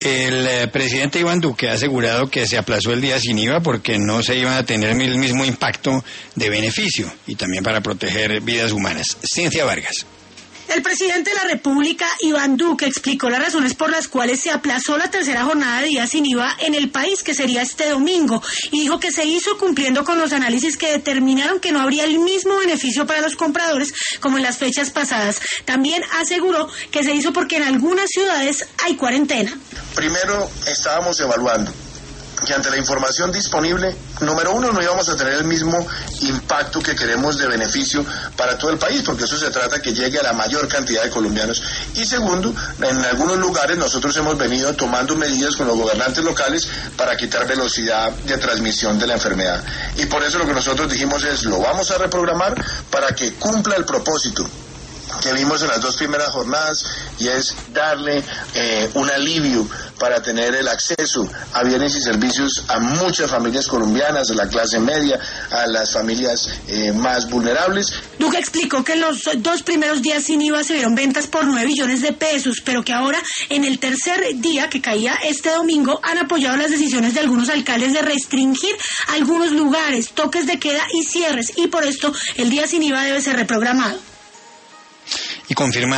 El presidente Iván Duque ha asegurado que se aplazó el día sin IVA porque no se iba a tener el mismo impacto de beneficio y también para proteger vidas humanas. Cintia Vargas. El presidente de la República, Iván Duque, explicó las razones por las cuales se aplazó la tercera jornada de días sin IVA en el país, que sería este domingo, y dijo que se hizo cumpliendo con los análisis que determinaron que no habría el mismo beneficio para los compradores como en las fechas pasadas. También aseguró que se hizo porque en algunas ciudades hay cuarentena. Primero, estábamos evaluando que ante la información disponible, número uno, no íbamos a tener el mismo impacto que queremos de beneficio para todo el país, porque eso se trata que llegue a la mayor cantidad de colombianos. Y segundo, en algunos lugares nosotros hemos venido tomando medidas con los gobernantes locales para quitar velocidad de transmisión de la enfermedad. Y por eso lo que nosotros dijimos es, lo vamos a reprogramar para que cumpla el propósito que vimos en las dos primeras jornadas, y es darle un alivio para tener el acceso a bienes y servicios a muchas familias colombianas, a la clase media, a las familias más vulnerables. Duque explicó que en los dos primeros días sin IVA se vieron ventas por 9 billones de pesos, pero que ahora, en el tercer día, que caía este domingo, han apoyado las decisiones de algunos alcaldes de restringir algunos lugares, toques de queda y cierres, y por esto el día sin IVA debe ser reprogramado. Y confirma